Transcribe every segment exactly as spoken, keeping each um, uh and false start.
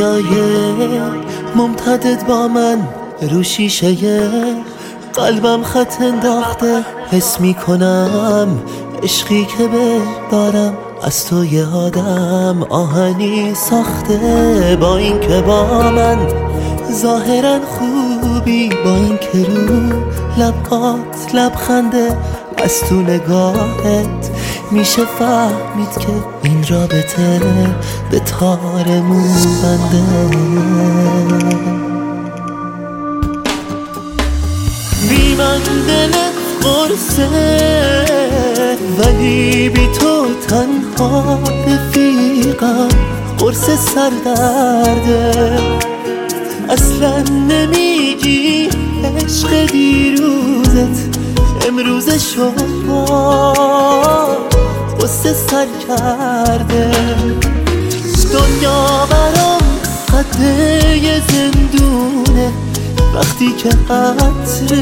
بیای ممتدد با من رو شیشه قلبم خط انداخته، حس میکنم عشقی که ببارم از تو یه آدم آهنی ساخته. با این که با من ظاهرا خوبی، با این که رو لبات لبخنده، از تو نگاهت میشه فهمید که این رابطه به تار مو بنده. بی من دلت قرصه ولی بی تو تنها رفیقم، قرص سردرده. اصلا نمیگی عشق دیروزت امروز شما قصه سر کرده. دنیا برام قده یه زندونه وقتی که عطرت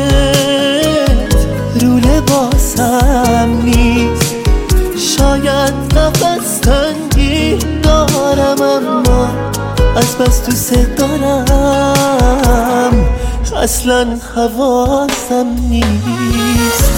رو لباسم نیست. شاید نفس تنگی دارم اما از بس دوست دارم اصلا حواسم نیست.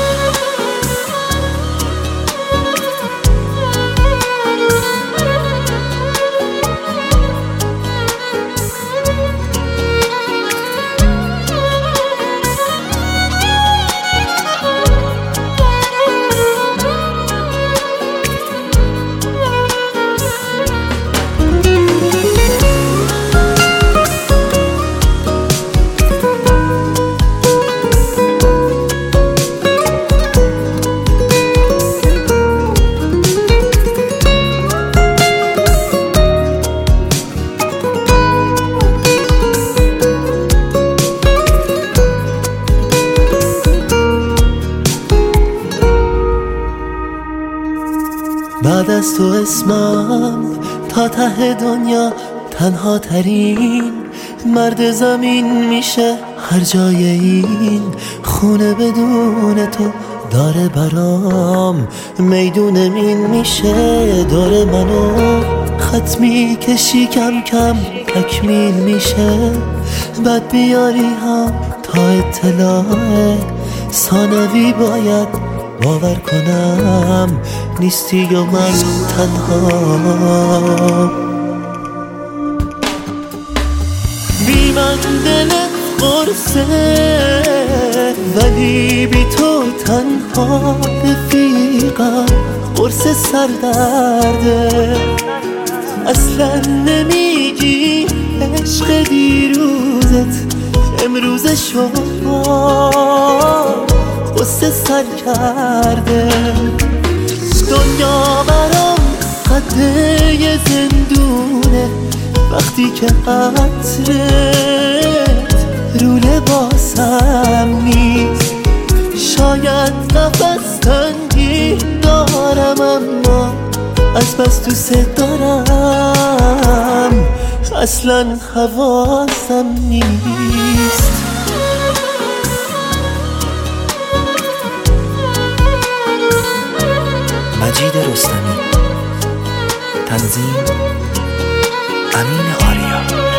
بعد از تو اسمم تا ته دنیا تنها ترین مرد زمین میشه. هر جای این خونه بدون تو داره برام میدون مین میشه. داره منو خط میکشی کم کم تکمیل میشه. بعد بیاری هم تا اطلاع ثانوی باید باور کنم نیستی و من تنها. بی من دلت قرصه ولی بی تو تنها رفیقم، قرص سردرده. اصلا نمیگی عشق دیروزت امروز شما قصه سر کرده. دنیا برام قده یه زندونه وقتی که عطرت رو لباسم نیست. شاید نفس تنگی دارم اما از بس دوست دارم اصلا حواسم نیست. مجید رستمی، تنظیم امین آریا.